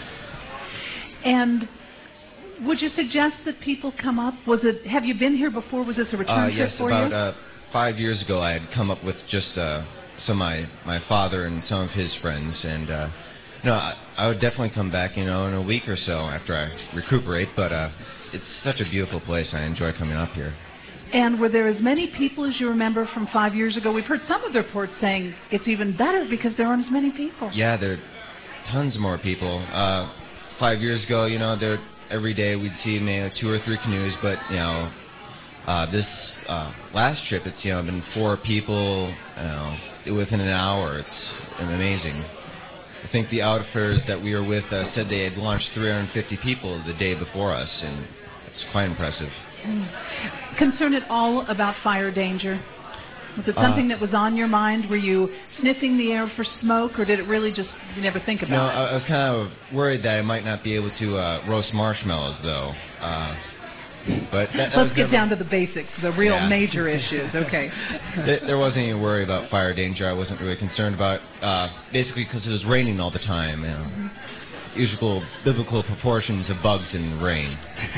And would you suggest that people come up? Was it? Have you been here before? Was this a return Uh, trip yes, for about you? uh, five years ago, I had come up with just uh, some of my, my father and some of his friends, and uh, you know, I, I would definitely come back, you know, in a week or so after I recuperate. But uh, it's such a beautiful place. I enjoy coming up here. And were there as many people as you remember from five years ago? We've heard some of the reports saying it's even better because there aren't as many people. Yeah, there are tons more people. Uh, five years ago, you know, there every day we'd see maybe two or three canoes, but you know, uh, this uh, last trip, it's, you know, been four people, you know, within an hour. It's amazing. I think the outfitters that we were with uh, said they had launched three hundred fifty people the day before us, and it's quite impressive. Mm. Concern at all about fire danger? Was it something Uh, that was on your mind? Were you sniffing the air for smoke, or did it really just, you never think No, about it? I, I was kind of worried that I might not be able to uh, roast marshmallows, though. Uh, but that, that Let's was get never- down to the basics, the real Yeah. major issues. Okay. there, there wasn't any worry about fire danger. I wasn't really concerned about, uh, basically because it was raining all the time. You know, Mm-hmm. usual biblical proportions of bugs in rain.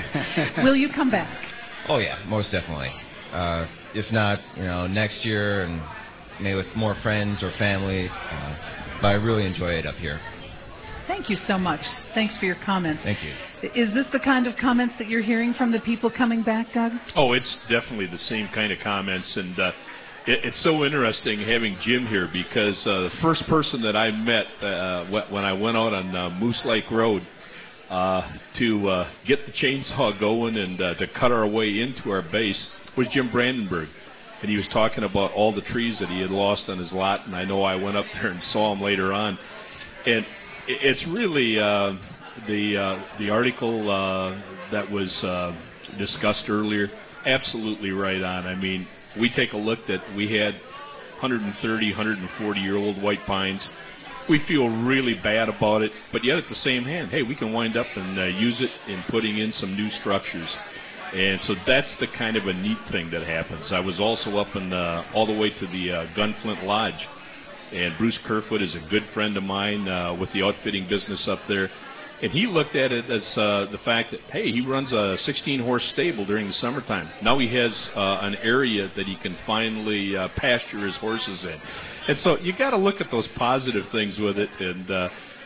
Will you come back? Oh yeah, most definitely. Uh, if not, you know, next year, and maybe with more friends or family. Uh, but I really enjoy it up here. Thank you so much. Thanks for your comments. Thank you. Is this the kind of comments that you're hearing from the people coming back, Doug? Oh, it's definitely the same kind of comments, and uh, it, it's so interesting having Jim here, because uh, the first person that I met uh, wh- when I went out on uh, Moose Lake Road uh, to uh, get the chainsaw going and uh, to cut our way into our base was Jim Brandenburg. And he was talking about all the trees that he had lost on his lot, and I know I went up there and saw him later on. And it, it's really uh, the uh, the article uh, that was uh, discussed earlier, absolutely right on. I mean, we take a look that we had one hundred thirty, one hundred forty year old white pines. We feel really bad about it, but yet at the same hand, hey, we can wind up and uh, use it in putting in some new structures. And so that's the kind of a neat thing that happens. I was also up in the, all the way to the uh, Gunflint Lodge, and Bruce Kerfoot is a good friend of mine uh, with the outfitting business up there. And he looked at it as uh, the fact that, hey, he runs a sixteen-horse stable during the summertime. Now he has uh, an area that he can finally uh, pasture his horses in. And so you got to look at those positive things with it. And uh,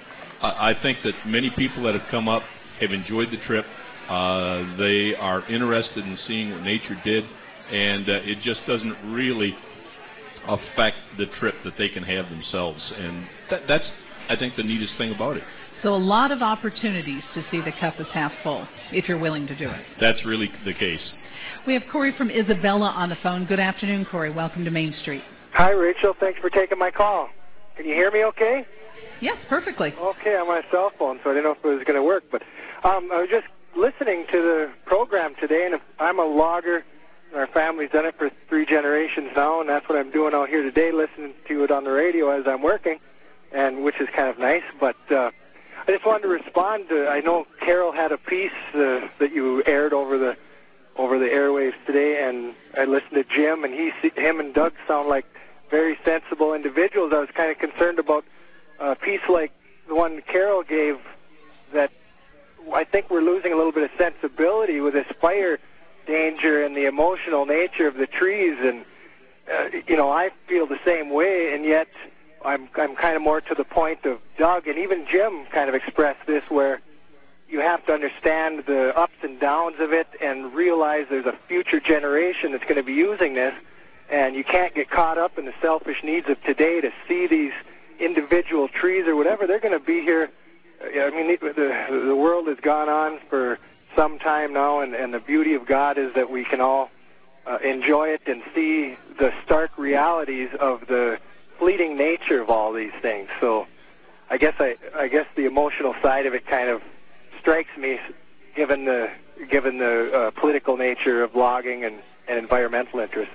I I think that many people that have come up have enjoyed the trip. Uh, they are interested in seeing what nature did, and uh, it just doesn't really affect the trip that they can have themselves. And that, that's, I think, the neatest thing about it. So a lot of opportunities to see the cup is half full, if you're willing to do it. That's really the case. We have Corey from Isabella on the phone. Good afternoon, Corey. Welcome to Main Street. Hi, Rachel. Thanks for taking my call. Can you hear me okay? Yes, perfectly. Okay, I'm on a cell phone, so I didn't know if it was going to work. But um, I was just listening to the program today, and I'm a logger. Our family's done it for three generations now, and that's what I'm doing out here today, listening to it on the radio as I'm working, and which is kind of nice. But uh, I just wanted to respond to, I know Carol had a piece uh, that you aired over the over the airwaves today, and I listened to Jim, and he, him and Doug sound like very sensible individuals. I was kind of concerned about a piece like the one Carol gave, that I think we're losing a little bit of sensibility with this fire danger and the emotional nature of the trees. And, uh, you know, I feel the same way, and yet I'm, I'm kind of more to the point of Doug, and even Jim kind of expressed this, where you have to understand the ups and downs of it and realize there's a future generation that's going to be using this, and you can't get caught up in the selfish needs of today to see these individual trees or whatever. They're going to be here. I mean, the, the, the world has gone on for some time now, and, and the beauty of God is that we can all uh, enjoy it and see the stark realities of the fleeting nature of all these things. So I guess I, I guess the emotional side of it kind of strikes me, given the given the uh, political nature of logging and, and environmental interests.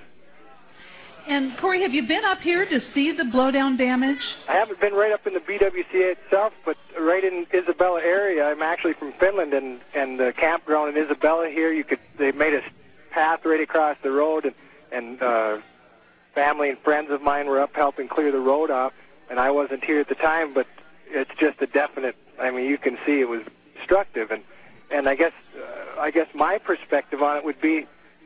And, Corey, have you been up here to see the blowdown damage? I haven't been right up in the B W C A itself, but right in Isabella area. I'm actually from Finland, and, and the campground in Isabella here, you could they made a path right across the road, and, and uh, family and friends of mine were up helping clear the road off, and I wasn't here at the time, but it's just a definite, I mean, you can see it was destructive. And, and I guess uh, I guess my perspective on it would be,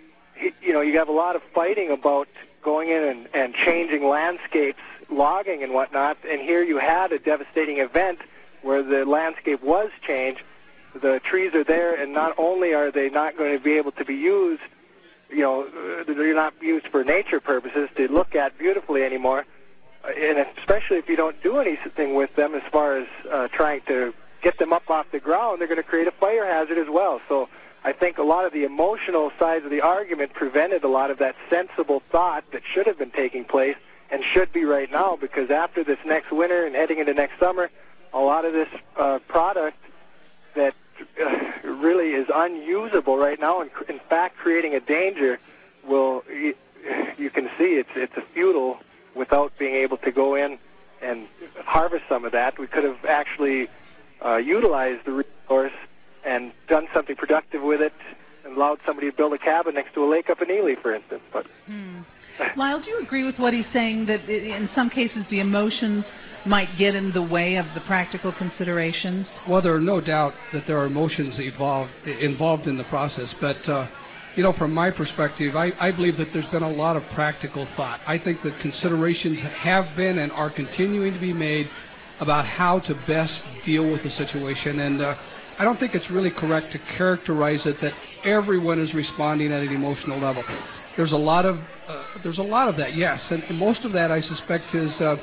you know, you have a lot of fighting about going in and, and changing landscapes, logging and whatnot, and here you had a devastating event where the landscape was changed. The trees are there, and not only are they not going to be able to be used, you know, they're not used for nature purposes to look at beautifully anymore, and especially if you don't do anything with them as far as uh, trying to get them up off the ground, they're going to create a fire hazard as well. So I think a lot of the emotional sides of the argument prevented a lot of that sensible thought that should have been taking place and should be right now, because after this next winter and heading into next summer, a lot of this uh, product that uh, really is unusable right now, and in fact creating a danger, will, you, you can see it's, it's a futile without being able to go in and harvest some of that. We could have actually uh, utilized the resource and done something productive with it, and allowed somebody to build a cabin next to a lake up in Ely, for instance. But hmm. Lyle, do you agree with what he's saying, that in some cases the emotions might get in the way of the practical considerations? Well, there are no doubt that there are emotions involved, involved in the process, but uh, you know, from my perspective, I, I believe that there's been a lot of practical thought. I think that considerations have been and are continuing to be made about how to best deal with the situation, and uh, I don't think it's really correct to characterize it that everyone is responding at an emotional level. There's a lot of uh, there's a lot of that, yes, and, and most of that I suspect is uh,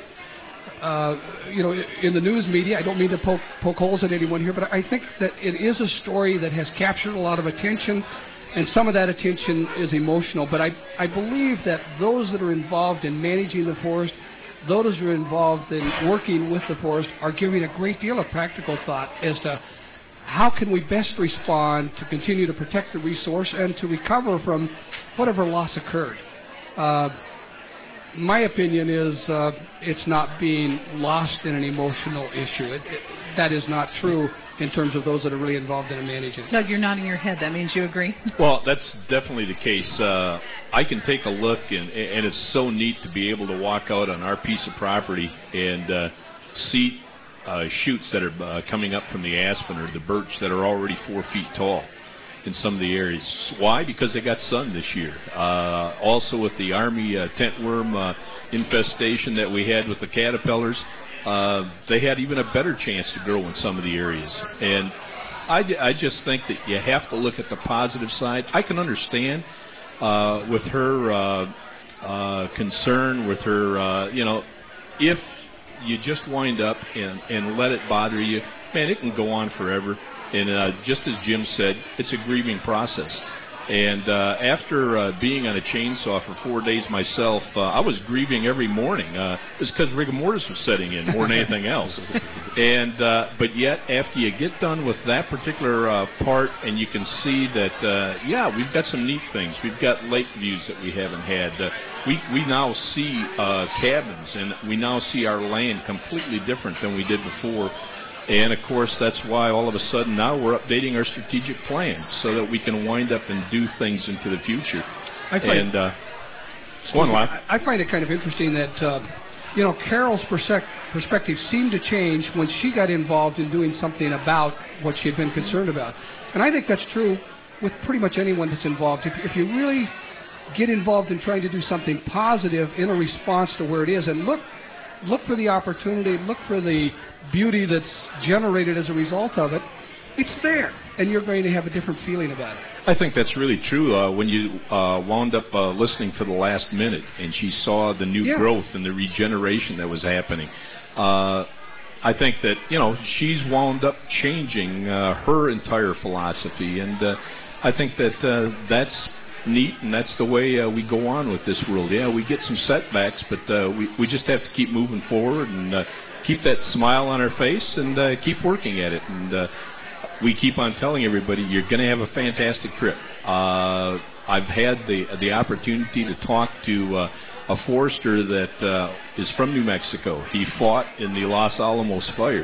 uh, you know, in the news media. I don't mean to poke, poke holes at anyone here, but I think that it is a story that has captured a lot of attention, and some of that attention is emotional. But I I believe that those that are involved in managing the forest, those who are involved in working with the forest, are giving a great deal of practical thought as to how can we best respond to continue to protect the resource and to recover from whatever loss occurred. Uh, my opinion is uh, it's not being lost in an emotional issue. It, it, that is not true in terms of those that are really involved in managing it. Doug, you're nodding your head. That means you agree. Well, that's definitely the case. Uh, I can take a look, and, and it's so neat to be able to walk out on our piece of property and uh, see uh, shoots that are uh, coming up from the aspen or the birch that are already four feet tall in some of the areas. Why? Because they got sun this year. Uh, also with the Army uh, tentworm uh, infestation that we had with the caterpillars, uh, they had even a better chance to grow in some of the areas. And I, I just think that you have to look at the positive side. I can understand uh, with her uh, uh, concern, with her, uh, you know, if you just wind up and, and let it bother you, man, it can go on forever. And uh, just as Jim said, it's a grieving process. And uh, after uh, being on a chainsaw for four days myself, uh, I was grieving every morning. Uh, it was because rigor mortis was setting in more than anything else. And uh, but yet, after you get done with that particular uh, part, and you can see that, uh, yeah, we've got some neat things. We've got lake views that we haven't had. Uh, we we now see uh, cabins, and we now see our land completely different than we did before. And, of course, that's why all of a sudden now we're updating our strategic plan so that we can wind up and do things into the future. I find, and uh, go on, Lon. I find it kind of interesting that, uh, you know, Carol's persec- perspective seemed to change when she got involved in doing something about what she had been concerned about. And I think that's true with pretty much anyone that's involved. If, if you really get involved in trying to do something positive in a response to where it is, and look, look for the opportunity, look for the beauty that's generated as a result of it, it's there, and you're going to have a different feeling about it. I think that's really true. Uh, when you uh, wound up uh, listening for the last minute and she saw the new yeah. growth and the regeneration that was happening, uh, I think that, you know, she's wound up changing uh, her entire philosophy, and uh, I think that uh, that's neat, and that's the way uh, we go on with this world. Yeah, we get some setbacks, but uh, we, we just have to keep moving forward and uh, keep that smile on our face and uh, keep working at it. And uh, we keep on telling everybody, you're going to have a fantastic trip. Uh, I've had the the opportunity to talk to uh, a forester that uh, is from New Mexico. He fought in the Los Alamos fire.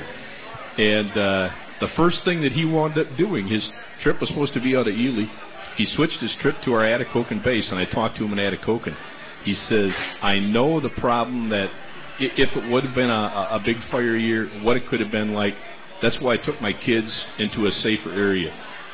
And uh, the first thing that he wound up doing, his trip was supposed to be out of Ely. He switched his trip to our Atikokan base, and I talked to him in Atikokan. He says, I know the problem that if it would have been a, a big fire year, what it could have been like. That's why I took my kids into a safer area.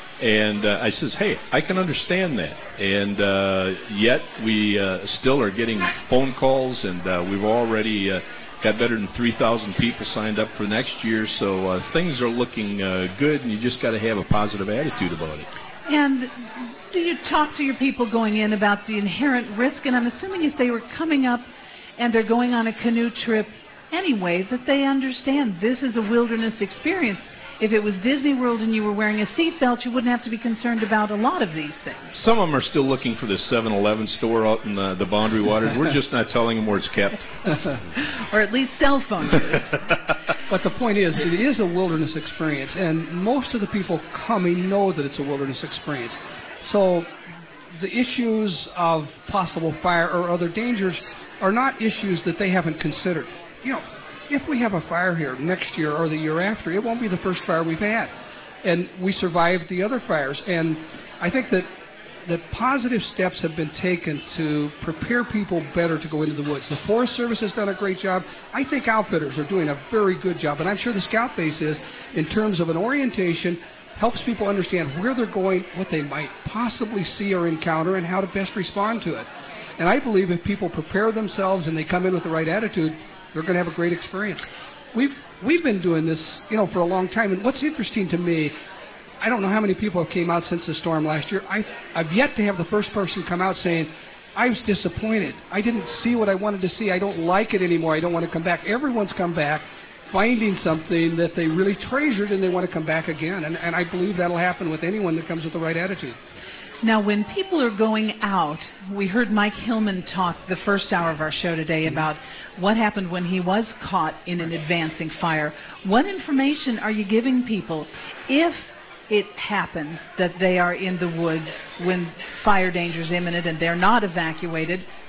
And uh, I says, hey, I can understand that. And uh, yet we uh, still are getting phone calls, and uh, we've already uh, got better than three thousand people signed up for next year. So uh, things are looking uh, good, and you just got to have a positive attitude about it. And do you talk to your people going in about the inherent risk? And I'm assuming if they were coming up and they're going on a canoe trip anyway, that they understand this is a wilderness experience. If it was Disney World and you were wearing a seatbelt, you wouldn't have to be concerned about a lot of these things. Some of them are still looking for the seven eleven store out in the, the Boundary Waters. We're just not telling them where it's kept. Or at least cell phone use. But the point is, it is a wilderness experience, and most of the people coming know that it's a wilderness experience. So the issues of possible fire or other dangers are not issues that they haven't considered. You know, if we have a fire here next year or the year after, it won't be the first fire we've had. And we survived the other fires. And I think that that positive steps have been taken to prepare people better to go into the woods. The Forest Service has done a great job. I think outfitters are doing a very good job, and I'm sure the Scout Base is, in terms of an orientation, helps people understand where they're going, what they might possibly see or encounter, and how to best respond to it. And I believe if people prepare themselves and they come in with the right attitude, they're going to have a great experience. We've we've been doing this, you know, for a long time, and what's interesting to me, I don't know how many people have came out since the storm last year. I, I've yet to have the first person come out saying, I was disappointed. I didn't see what I wanted to see. I don't like it anymore. I don't want to come back. Everyone's come back finding something that they really treasured, and they want to come back again. And, and I believe that'll happen with anyone that comes with the right attitude. Now, when people are going out, we heard Mike Hillman talk the first hour of our show today about what happened when he was caught in an advancing fire. What information are you giving people if it happens that they are in the woods when fire danger is imminent and they're not evacuated?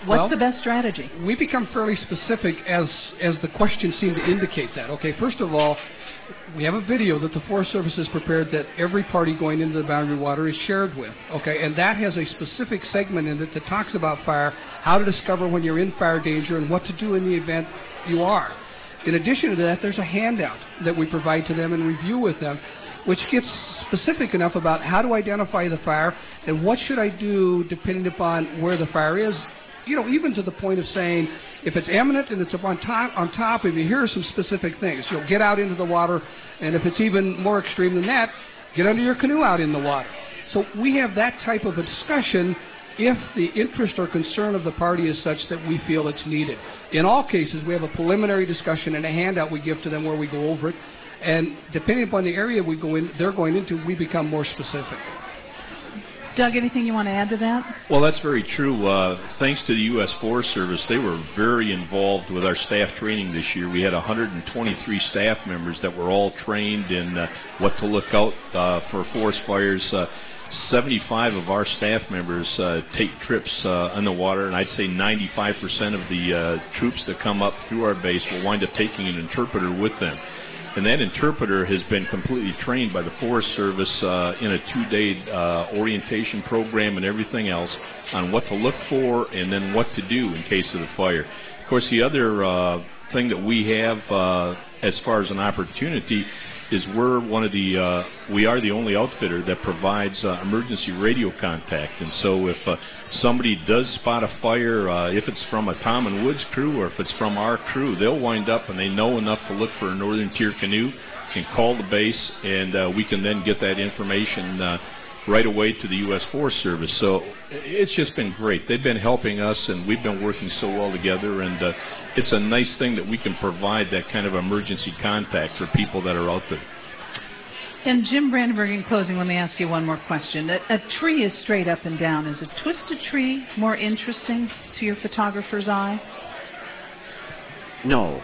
What's Well, the best strategy? We become fairly specific as as the questions seem to indicate that. Okay, first of all, we have a video that the Forest Service has prepared that every party going into the boundary water is shared with. Okay, and that has a specific segment in it that talks about fire, how to discover when you're in fire danger, and what to do in the event you are. In addition to that, there's a handout that we provide to them and review with them, which gets specific enough about how to identify the fire and what should I do depending upon where the fire is. You know, even to the point of saying, if it's imminent and it's up on top, on top, if you hear some specific things, you'll get out into the water, and if it's even more extreme than that, get under your canoe out in the water. So we have that type of a discussion if the interest or concern of the party is such that we feel it's needed. In all cases, we have a preliminary discussion and a handout we give to them where we go over it, and depending upon the area we go in, they're going into, we become more specific. Doug, anything you want to add to that? Well, that's very true. Uh, thanks to the U S Forest Service, they were very involved with our staff training this year. We had one hundred twenty-three staff members that were all trained in uh, what to look out uh, for forest fires. Uh, seventy-five of our staff members uh, take trips uh, on the water, and I'd say ninety-five percent of the uh, troops that come up through our base will wind up taking an interpreter with them. And that interpreter has been completely trained by the Forest Service uh, in a two-day uh, orientation program and everything else on what to look for and then what to do in case of the fire. Of course, the other uh, thing that we have uh, as far as an opportunity is we're one of the, uh, we are the only outfitter that provides uh, emergency radio contact. And so if uh, somebody does spot a fire, uh, if it's from a Tom and Woods crew or if it's from our crew, they'll wind up and they know enough to look for a Northern Tier canoe, can call the base, and uh, we can then get that information uh, right away to the U S Forest Service. So it's just been great. They've been helping us, and we've been working so well together, and uh, it's a nice thing that we can provide that kind of emergency contact for people that are out there. And Jim Brandenburg, in closing, let me ask you one more question. A, a tree is straight up and down. Is a twisted tree more interesting to your photographer's eye? No.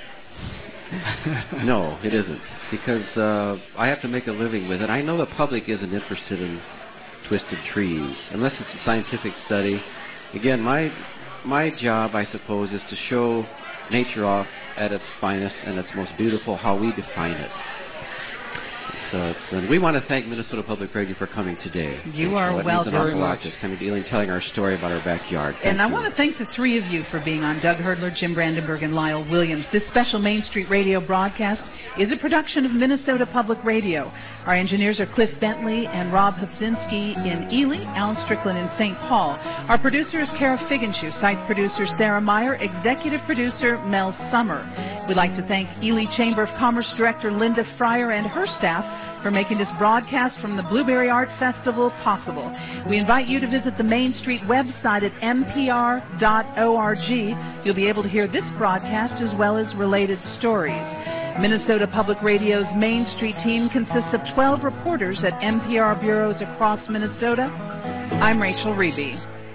No, it isn't, because uh, I have to make a living with it. I know the public isn't interested in twisted trees unless it's a scientific study. Again, my my job, I suppose, is to show nature off at its finest and its most beautiful, how we define it. So it's, and we want to thank Minnesota Public Radio for coming today. You are It welcome. means an awful lot, just coming to and telling our story about our backyard. Thank And I you. want to thank the three of you for being on. Doug Herdler, Jim Brandenburg, and Lyle Williams. This special Main Street Radio broadcast is a production of Minnesota Public Radio. Our engineers are Cliff Bentley and Rob Hubzinski in Ely, Alan Strickland in Saint Paul. Our producer is Kara Figenshoe, site producer Sarah Meyer, executive producer Mel Summer. We'd like to thank Ely Chamber of Commerce Director Linda Fryer and her staff for making this broadcast from the Blueberry Art Festival possible. We invite you to visit the Main Street website at m p r dot org. You'll be able to hear this broadcast as well as related stories. Minnesota Public Radio's Main Street team consists of twelve reporters at N P R bureaus across Minnesota. I'm Rachel Reeby.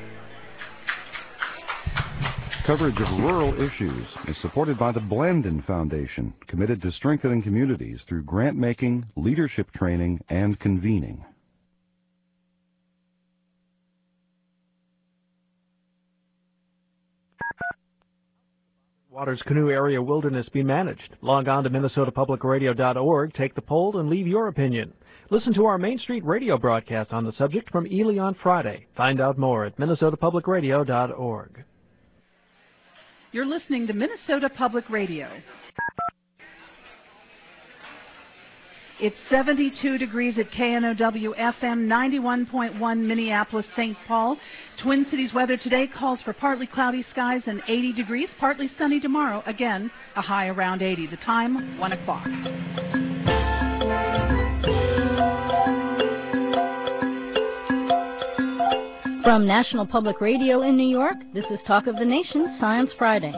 Coverage of rural issues is supported by the Blandin Foundation, committed to strengthening communities through grant-making, leadership training, and convening. Waters Canoe Area Wilderness be managed. Log on to minnesota public radio dot org, take the poll, and leave your opinion. Listen to our Main Street radio broadcast on the subject from Ely on Friday. Find out more at minnesota public radio dot org. You're listening to Minnesota Public Radio. It's seventy-two degrees at K N O W F M, ninety-one point one Minneapolis, Saint Paul. Twin Cities weather today calls for partly cloudy skies and eighty degrees, partly sunny tomorrow. Again, a high around eighty. The time, one o'clock. From National Public Radio in New York, this is Talk of the Nation, Science Friday.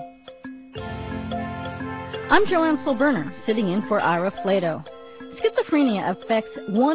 I'm Joanne Solberner, sitting in for Ira Flato. Schizophrenia affects one